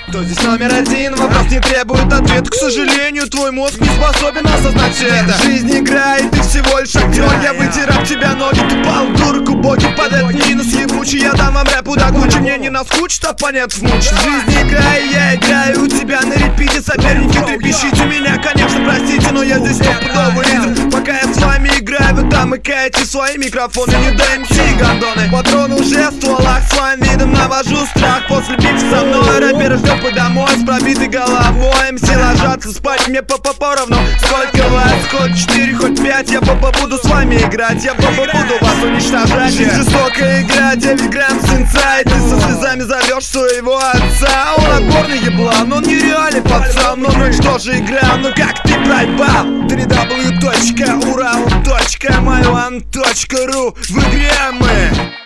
Кто здесь номер один? Вопрос не требует ответа. К сожалению, твой мозг не способен осознать все это. Жизнь играет, ты всего лишь актер. Я вытер об тебя ноги, ты пал, дурак, убогий. Под этот минус ебучий, я дам вам рэпу до кучи. Мне не наскучит, а понять смучит. Жизнь играет, я играю у тебя на репите. Соперники трепещите меня, конечно, простите, но я здесь стопудовый лидер. Пока я с вами играю, вы там икаете свои микрофоны. Не до МС, гондоны. Патрон уже в стволах, своим видом навожу страх. После битвы со мной рэперы ждет по домой с пробитой головой. МС ложатся спать, мне поровну. Сколько вас, хоть 4, хоть 5. Я буду с вами играть, я буду вас уничтожать. Жизнь жестокая игра, 9 грамм свинца. И ты со слезами зовешь своего отца. Он отборный еблан, он нереальный пацан. Ну что же игра, ну как ты проебал? www.ural.myone.ru. В игре мы